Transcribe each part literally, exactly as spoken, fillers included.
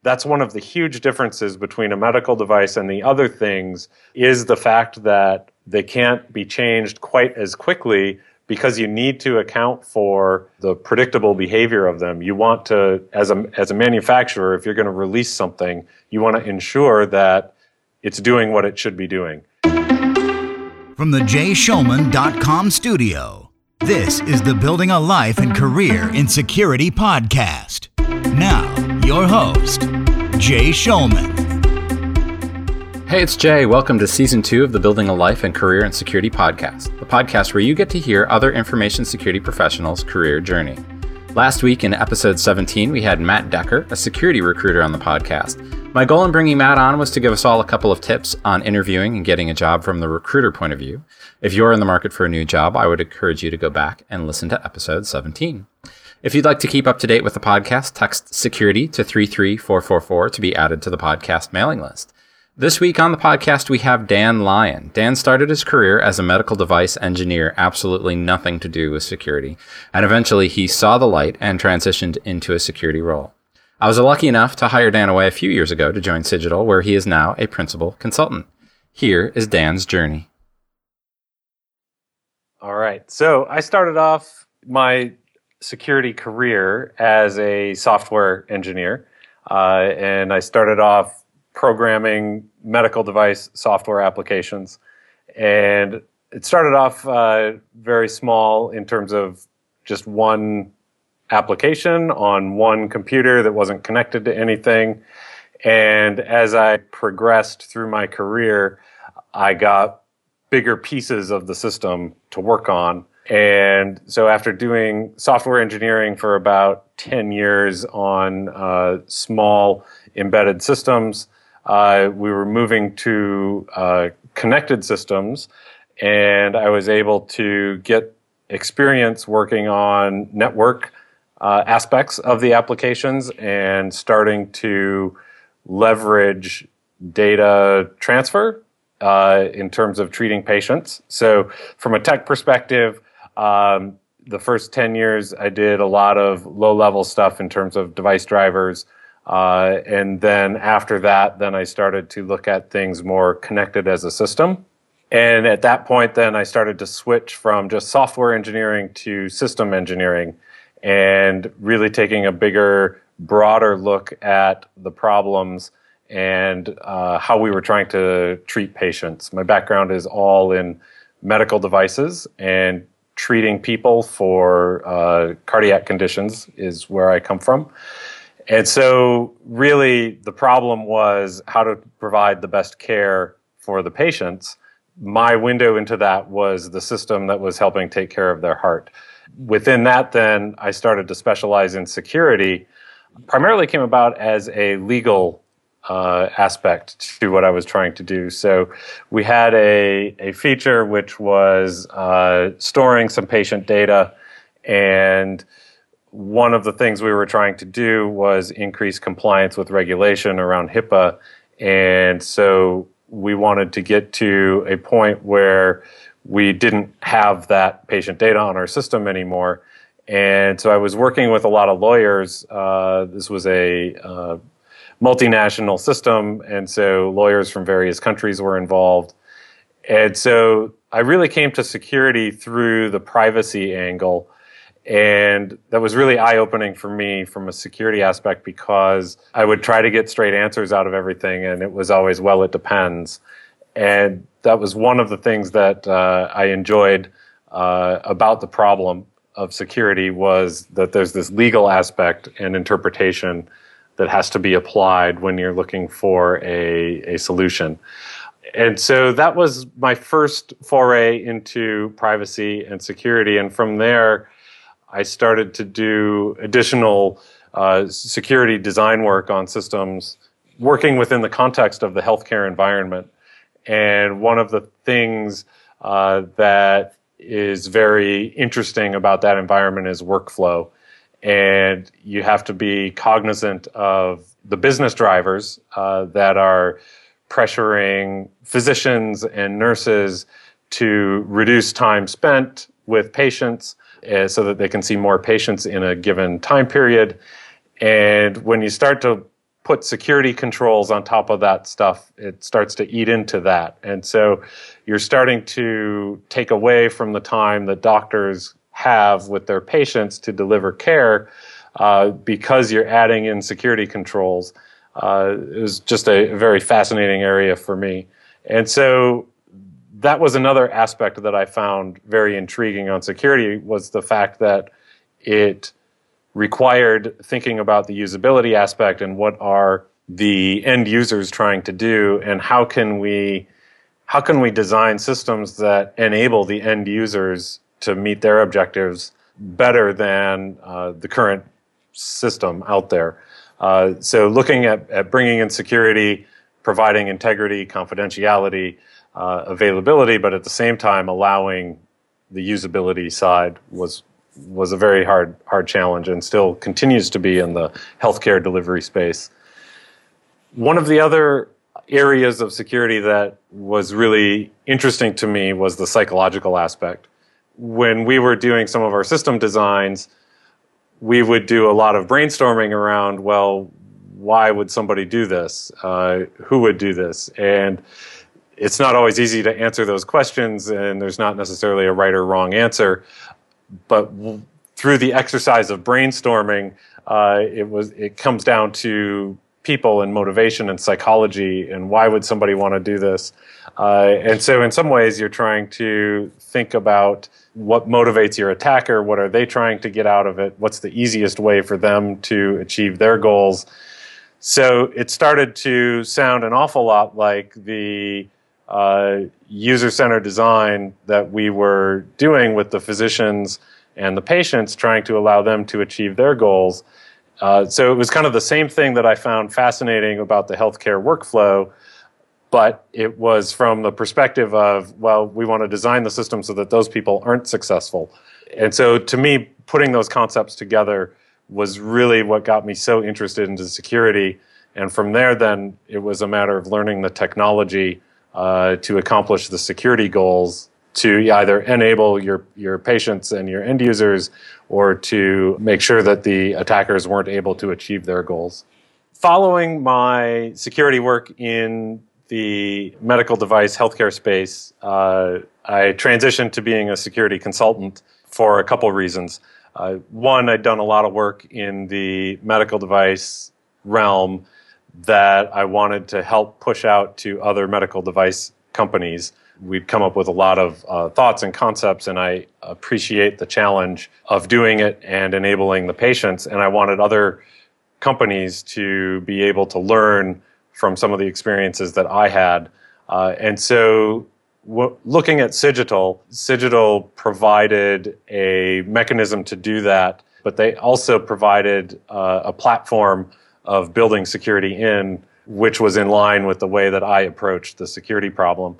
That's one of the huge differences between a medical device and the other things is the fact that they can't be changed quite as quickly because you need to account for the predictable behavior of them. You want to, as a, as a manufacturer, if you're going to release something, you want to ensure that it's doing what it should be doing. From the jay shulman dot com studio, this is the Building a Life and Career in Security podcast. Now, your host, Jay Shulman. Hey, it's Jay. Welcome to Season two of the Building a Life and Career in Security podcast, the podcast where you get to hear other information security professionals' career journey. Last week in episode seventeen, we had Matt Decker, a security recruiter, on the podcast. My goal in bringing Matt on was to give us all a couple of tips on interviewing and getting a job from the recruiter point of view. If you're in the market for a new job, I would encourage you to go back and listen to episode seventeen. If you'd like to keep up to date with the podcast, text security to three three four four four to be added to the podcast mailing list. This week on the podcast, we have Dan Lyon. Dan started his career as a medical device engineer, absolutely nothing to do with security, and eventually he saw the light and transitioned into a security role. I was lucky enough to hire Dan away a few years ago to join Cigital, where he is now a principal consultant. Here is Dan's journey. All right. So I started off my security career as a software engineer, uh, and I started off programming medical device software applications. And it started off uh, very small in terms of just one application on one computer that wasn't connected to anything. And as I progressed through my career, I got bigger pieces of the system to work on. And so after doing software engineering for about ten years on uh, small embedded systems, uh, we were moving to uh, connected systems, and I was able to get experience working on network uh, aspects of the applications and starting to leverage data transfer uh, in terms of treating patients. So from a tech perspective, um, the first ten years I did a lot of low-level stuff in terms of device drivers. Uh, and then after that, then I started to look at things more connected as a system. And at that point, then I started to switch from just software engineering to system engineering and really taking a bigger, broader look at the problems and uh, how we were trying to treat patients. My background is all in medical devices, and treating people for uh, cardiac conditions is where I come from. And so really the problem was how to provide the best care for the patients. My window into that was the system that was helping take care of their heart. Within that, then, I started to specialize in security. Primarily came about as a legal uh, aspect to what I was trying to do. So we had a, a feature which was uh, storing some patient data, and one of the things we were trying to do was increase compliance with regulation around HIPAA. And so we wanted to get to a point where we didn't have that patient data on our system anymore. And so I was working with a lot of lawyers. Uh, this was a uh, multinational system, and so lawyers from various countries were involved. And so I really came to security through the privacy angle. And that was really eye-opening for me from a security aspect, because I would try to get straight answers out of everything, and it was always, well, it depends. And that was one of the things that uh, I enjoyed uh, about the problem of security, was that there's this legal aspect and interpretation that has to be applied when you're looking for a, a solution. And so that was my first foray into privacy and security. And from there, I started to do additional uh, security design work on systems, working within the context of the healthcare environment. And one of the things uh, that is very interesting about that environment is workflow. And you have to be cognizant of the business drivers uh, that are pressuring physicians and nurses to reduce time spent with patients, Uh, so that they can see more patients in a given time period. And when you start to put security controls on top of that stuff, it starts to eat into that. And so you're starting to take away from the time that doctors have with their patients to deliver care uh, because you're adding in security controls. Uh, it was just a very fascinating area for me. And so that was another aspect that I found very intriguing on security, was the fact that it required thinking about the usability aspect and what are the end users trying to do, and how can we how can we design systems that enable the end users to meet their objectives better than uh, the current system out there. Uh, so looking at, at bringing in security, providing integrity, confidentiality, uh, availability, but at the same time allowing the usability side was was a very hard hard challenge, and still continues to be in the healthcare delivery space. One of the other areas of security that was really interesting to me was the psychological aspect. When we were doing some of our system designs, we would do a lot of brainstorming around, well, why would somebody do this? Uh, who would do this? And it's not always easy to answer those questions, and there's not necessarily a right or wrong answer. But w- through the exercise of brainstorming, uh, it was it comes down to people and motivation and psychology, and why would somebody want to do this? Uh, and so in some ways, you're trying to think about what motivates your attacker, what are they trying to get out of it, what's the easiest way for them to achieve their goals. So it started to sound an awful lot like the uh, user-centered design that we were doing with the physicians and the patients, trying to allow them to achieve their goals. Uh, so it was kind of the same thing that I found fascinating about the healthcare workflow, but it was from the perspective of, well, we want to design the system so that those people aren't successful. And so to me, putting those concepts together was really what got me so interested into security. And from there, then, it was a matter of learning the technology uh, to accomplish the security goals, to either enable your, your patients and your end users, or to make sure that the attackers weren't able to achieve their goals. Following my security work in the medical device healthcare space, uh, I transitioned to being a security consultant for a couple reasons. Uh, one, I'd done a lot of work in the medical device realm that I wanted to help push out to other medical device companies. We'd come up with a lot of uh, thoughts and concepts, and I appreciate the challenge of doing it and enabling the patients. And I wanted other companies to be able to learn from some of the experiences that I had. Uh, and so w- looking at Cigital, Cigital provided a mechanism to do that, but they also provided uh, a platform of building security in, which was in line with the way that I approached the security problem.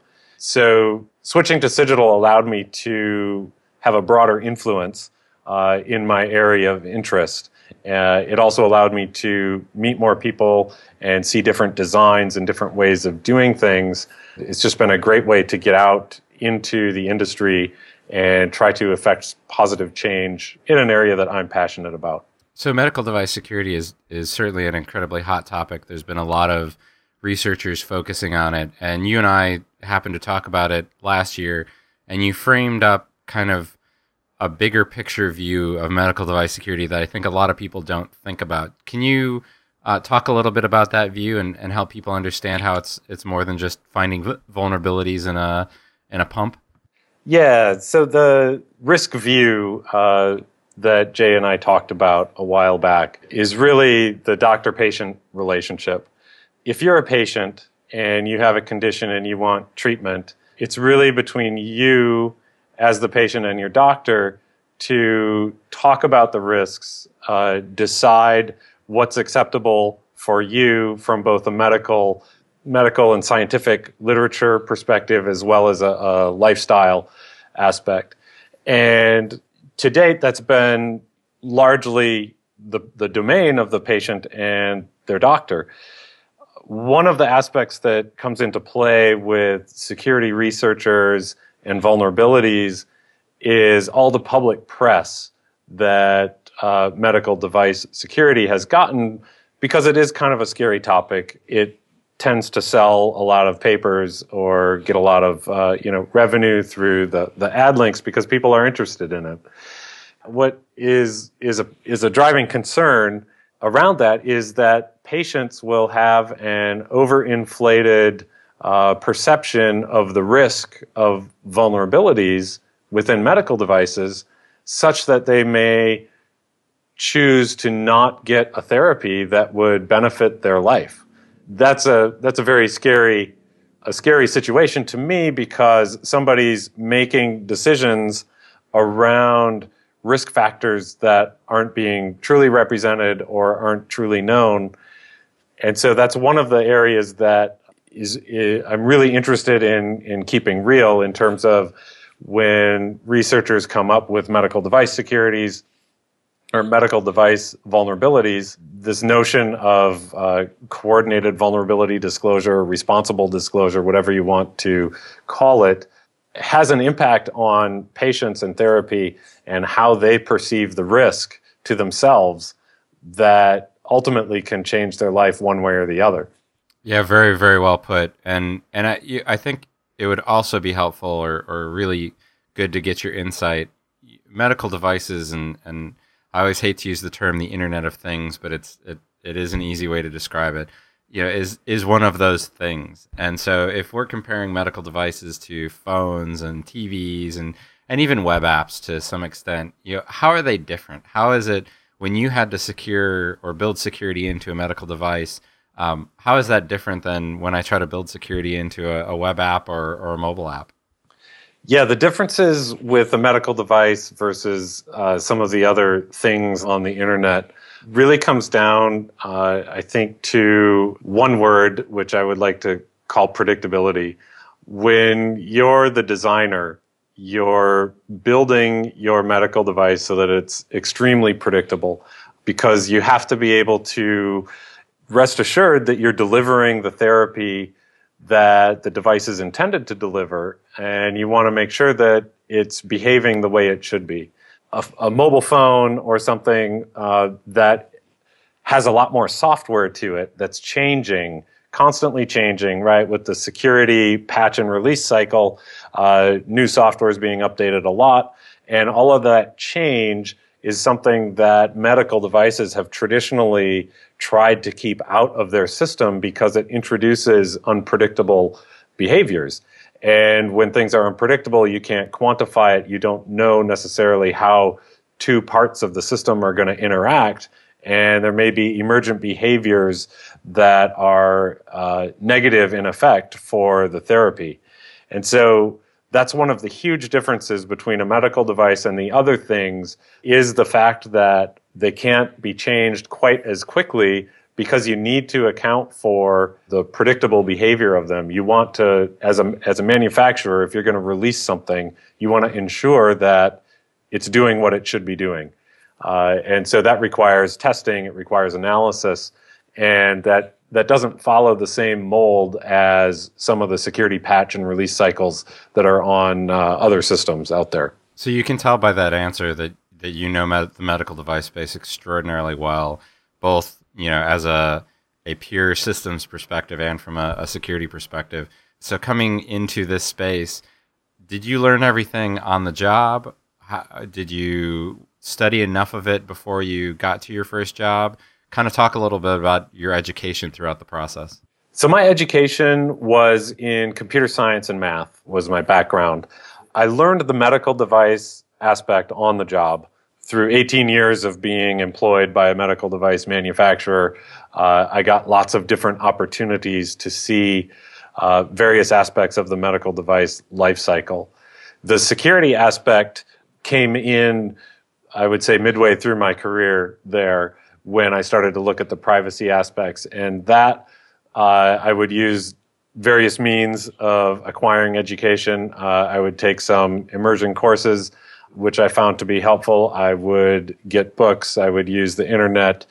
So switching to Cigital allowed me to have a broader influence uh, in my area of interest. Uh, it also allowed me to meet more people and see different designs and different ways of doing things. It's just been a great way to get out into the industry and try to affect positive change in an area that I'm passionate about. So medical device security is, is certainly an incredibly hot topic. There's been a lot of researchers focusing on it, and you and I happened to talk about it last year, and you framed up kind of a bigger picture view of medical device security that I think a lot of people don't think about. Can you uh, talk a little bit about that view and, and help people understand how it's it's more than just finding v- vulnerabilities in a in a pump? Yeah, so the risk view uh, that Jay and I talked about a while back is really the doctor-patient relationship. If you're a patient and you have a condition and you want treatment, it's really between you as the patient and your doctor to talk about the risks, uh, decide what's acceptable for you from both a medical, medical and scientific literature perspective, as well as a, a lifestyle aspect. And to date, that's been largely the, the domain of the patient and their doctor. One of the aspects that comes into play with security researchers and vulnerabilities is all the public press that uh, medical device security has gotten because it is kind of a scary topic, it tends to sell a lot of papers or get a lot of uh, you know revenue through the, the ad links because people are interested in it. What is is a is a driving concern around that is that patients will have an overinflated uh, perception of the risk of vulnerabilities within medical devices, such that they may choose to not get a therapy that would benefit their life. That's a that's a very scary a scary situation to me, because somebody's making decisions around risk factors that aren't being truly represented or aren't truly known. And so that's one of the areas that is, is I'm really interested in in keeping real, in terms of when researchers come up with medical device securities or medical device vulnerabilities, this notion of uh, coordinated vulnerability disclosure, responsible disclosure, whatever you want to call it, has an impact on patients and therapy and how they perceive the risk to themselves that ultimately can change their life one way or the other. Yeah, very, very well put. And and I, you- I think it would also be helpful or, or really good to get your insight. Medical devices, and, and I always hate to use the term the Internet of Things, but it's it, it is an easy way to describe it. You know, is is one of those things. And so if we're comparing medical devices to phones and T Vs and, and even web apps to some extent, you know, how are they different? How is it when you had to secure or build security into a medical device? Um, how is that different than when I try to build security into a, a web app or, or a mobile app? Yeah, the differences with a medical device versus uh, some of the other things on the internet really comes down, uh, I think, to one word, which I would like to call predictability. When you're the designer, you're building your medical device so that it's extremely predictable, because you have to be able to rest assured that you're delivering the therapy that the device is intended to deliver, and you want to make sure that it's behaving the way it should be. A, a mobile phone or something uh, that has a lot more software to it that's changing, constantly changing, right? With the security patch and release cycle, uh, new software is being updated a lot, and all of that change is something that medical devices have traditionally tried to keep out of their system because it introduces unpredictable behaviors. And when things are unpredictable, you can't quantify it. You don't know necessarily how two parts of the system are going to interact. And there may be emergent behaviors that are uh, negative in effect for the therapy. And so that's one of the huge differences between a medical device and the other things, is the fact that they can't be changed quite as quickly, because you need to account for the predictable behavior of them. You want to, as a, as a manufacturer, if you're going to release something, you want to ensure that it's doing what it should be doing. Uh, and so that requires testing, it requires analysis, and that that doesn't follow the same mold as some of the security patch and release cycles that are on uh, other systems out there. So you can tell by that answer that, that you know med- the medical device space extraordinarily well, both you know as a a pure systems perspective and from a, a security perspective. So coming into this space, did you learn everything on the job? How, did you study enough of it before you got to your first job? Kind of talk a little bit about your education throughout the process. So my education was in computer science and math, was my background. I learned the medical device aspect on the job through eighteen years of being employed by a medical device manufacturer. Uh, I got lots of different opportunities to see uh, various aspects of the medical device life cycle. The security aspect came in, I would say, midway through my career there, when I started to look at the privacy aspects. And that uh, I would use various means of acquiring education. Uh, I would take some immersion courses, which I found to be helpful. I would get books. I would use the internet.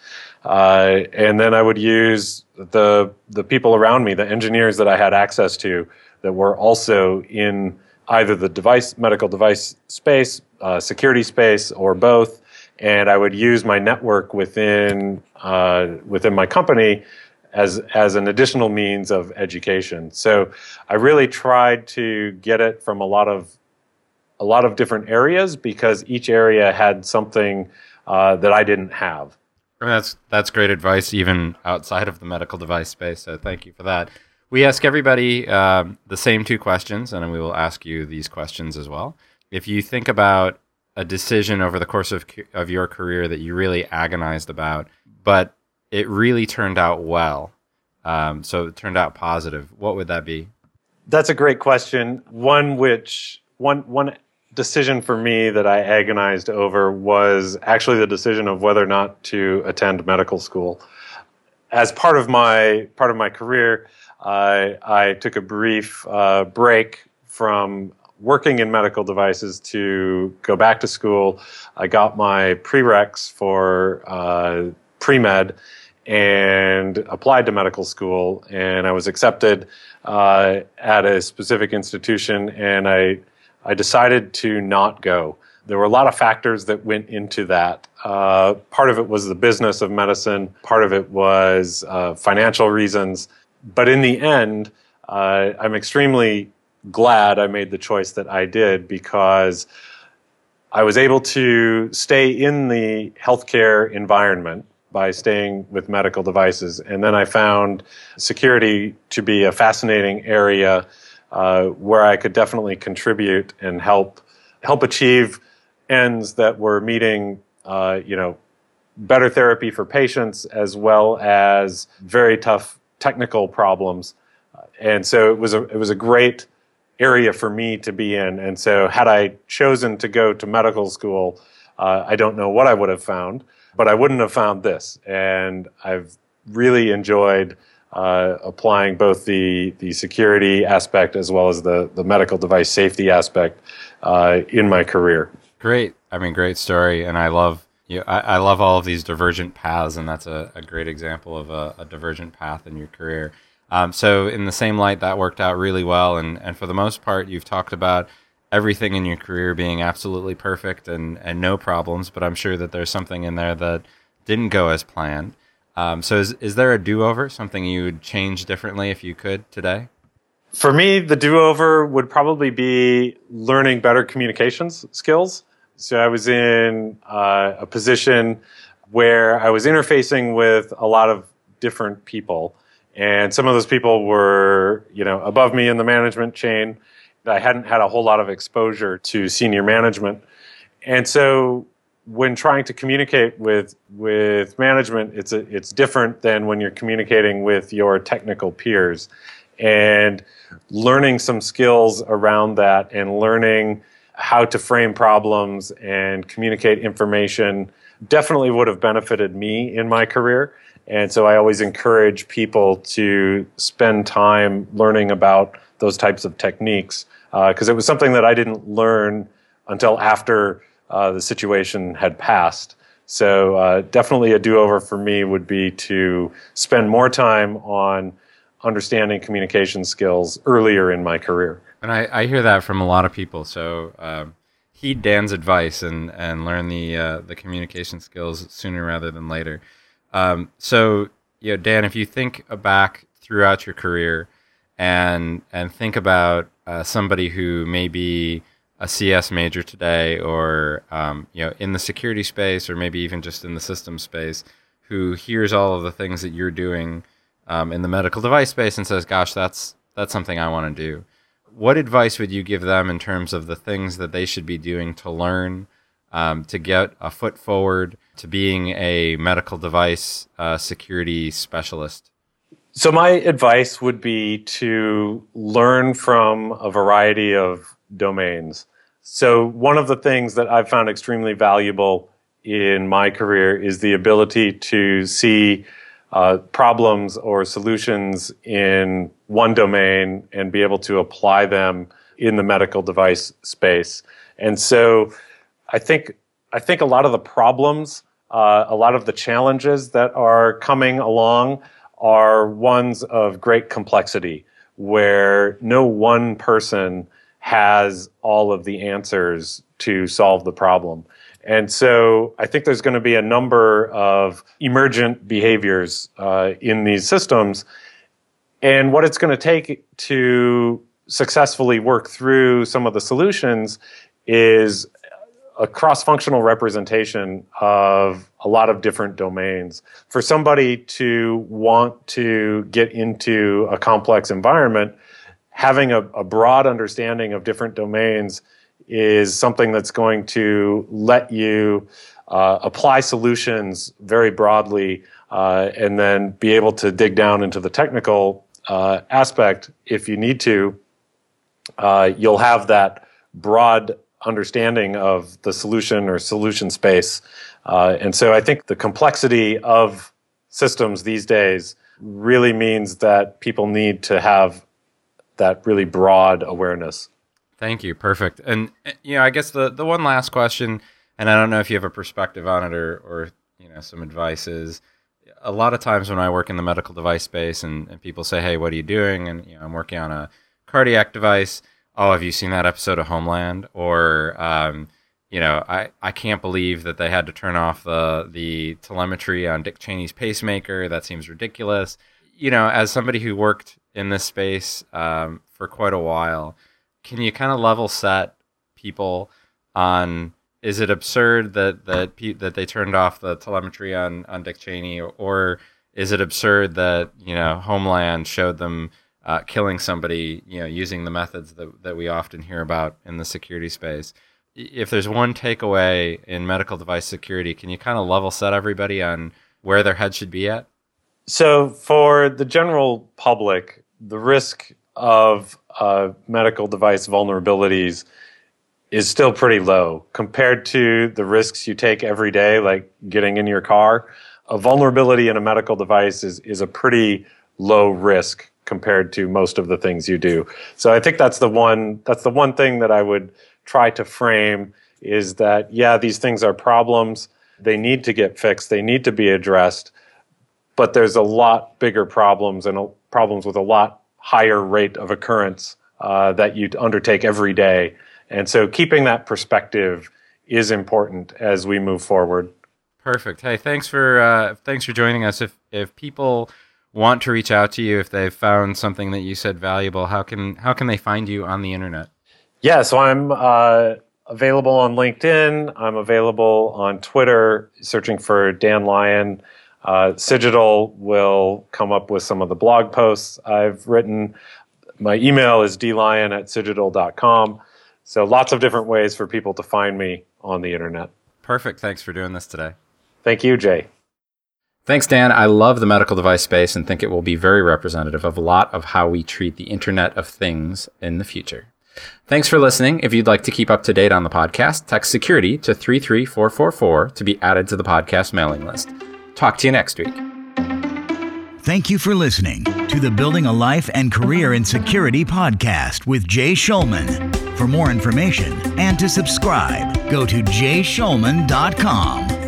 Uh, and then I would use the the people around me, the engineers that I had access to that were also in either the device, medical device space, uh, security space, or both. and I would use my network within uh, within my company as as an additional means of education. So I really tried to get it from a lot of a lot of different areas because each area had something uh, that I didn't have. I mean, that's that's great advice, even outside of the medical device space. So thank you for that. We ask everybody um, the same two questions, and we will ask you these questions as well. If you think about a decision over the course of of your career that you really agonized about, but it really turned out well, um, so it turned out positive, what would that be? That's a great question. One which one one decision for me that I agonized over was actually the decision of whether or not to attend medical school. As part of my part of my career, uh, I took a brief uh, break from working in medical devices to go back to school. I got my prereqs for uh, pre-med and applied to medical school, and I was accepted uh, at a specific institution, and I I decided to not go. There were a lot of factors that went into that. Uh, part of it was the business of medicine. Part of it was uh, financial reasons. But in the end, uh, I'm extremely glad I made the choice that I did because I was able to stay in the healthcare environment by staying with medical devices. And then I found security to be a fascinating area uh, where I could definitely contribute and help help achieve ends that were meeting, uh, you know, better therapy for patients as well as very tough technical problems. And so it was a it was a great area for me to be in. And so had I chosen to go to medical school, uh, I don't know what I would have found, but I wouldn't have found this. And I've really enjoyed uh, applying both the, the security aspect as well as the, the medical device safety aspect uh, in my career. Great. I mean, great story. And I love you know, I, I love all of these divergent paths, and that's a, a great example of a, a divergent path in your career. Um, so in the same light, that worked out really well. And, and for the most part, you've talked about everything in your career being absolutely perfect and, and no problems, but I'm sure that there's something in there that didn't go as planned. Um, so is, is there a do-over, something you would change differently if you could today? For me, the do-over would probably be learning better communications skills. So I was in uh, a position where I was interfacing with a lot of different people. And some of those people were, you know, above me in the management chain. I hadn't had a whole lot of exposure to senior management. And so when trying to communicate with with management, it's a, it's different than when you're communicating with your technical peers. And learning some skills around that and learning how to frame problems and communicate information definitely would have benefited me in my career. And so I always encourage people to spend time learning about those types of techniques because uh, it was something that I didn't learn until after uh, the situation had passed. So uh, definitely a do-over for me would be to spend more time on understanding communication skills earlier in my career. And I, I hear that from a lot of people. So uh, heed Dan's advice and, and learn the uh, the communication skills sooner rather than later. Um, so, you know, Dan, if you think back throughout your career and and think about uh, somebody who may be a C S major today, or um, you know, in the security space, or maybe even just in the system space, who hears all of the things that you're doing um, in the medical device space and says, "Gosh, that's that's something I want to do." What advice would you give them in terms of the things that they should be doing to learn, um, to get a foot forward to being a medical device uh, security specialist? So my advice would be to learn from a variety of domains. So one of the things that I've found extremely valuable in my career is the ability to see uh, problems or solutions in one domain and be able to apply them in the medical device space. And so I think I think a lot of the problems, uh, a lot of the challenges that are coming along are ones of great complexity, where no one person has all of the answers to solve the problem. And so I think there's going to be a number of emergent behaviors uh, in these systems. And what it's going to take to successfully work through some of the solutions is a cross-functional representation of a lot of different domains. For somebody to want to get into a complex environment, having a, a broad understanding of different domains is something that's going to let you uh, apply solutions very broadly uh, and then be able to dig down into the technical uh, aspect if you need to. Uh, you'll have that broad understanding of the solution or solution space. Uh, and so I think the complexity of systems these days really means that people need to have that really broad awareness. Thank you. Perfect. And, you know, I guess the, the one last question, and I don't know if you have a perspective on it or, or you know, some advice is, a lot of times when I work in the medical device space and, and people say, hey, what are you doing? And, you know, I'm working on a cardiac device. Oh, have you seen that episode of Homeland? Or, um, you know, I, I can't believe that they had to turn off the, the telemetry on Dick Cheney's pacemaker. That seems ridiculous. You know, as somebody who worked in this space um, for quite a while, can you kind of level set people on, is it absurd that that pe- that they turned off the telemetry on, on Dick Cheney, or, or is it absurd that, you know, Homeland showed them uh, killing somebody, you know, using the methods that, that we often hear about in the security space? If there's one takeaway in medical device security, can you kind of level set everybody on where their head should be at? So for the general public, the risk of uh, medical device vulnerabilities is still pretty low compared to the risks you take every day, like getting in your car. A vulnerability in a medical device is, is a pretty low risk compared to most of the things you do. So I think that's the one, that's the one thing that I would try to frame is that, yeah, these things are problems. They need to get fixed. They need to be addressed. But there's a lot bigger problems and problems with a lot higher rate of occurrence uh, that you undertake every day. And so keeping that perspective is important as we move forward. Perfect. Hey, thanks for uh, thanks for joining us. If if people want to reach out to you, if they've found something that you said valuable, how can how can they find you on the internet? Yeah, so I'm uh, available on LinkedIn. I'm available on Twitter, searching for Dan Lyon. Uh, Cigital will come up with some of the blog posts I've written. My email is d lyon at cigital dot com. So lots of different ways for people to find me on the internet. Perfect. Thanks for doing this today. Thank you, Jay. Thanks, Dan. I love the medical device space and think it will be very representative of a lot of how we treat the Internet of Things in the future. Thanks for listening. If you'd like to keep up to date on the podcast, text security to three three four four four to be added to the podcast mailing list. Talk to you next week. Thank you for listening to the Building a Life and Career in Security podcast with Jay Schulman. For more information and to subscribe, go to jay schulman dot com.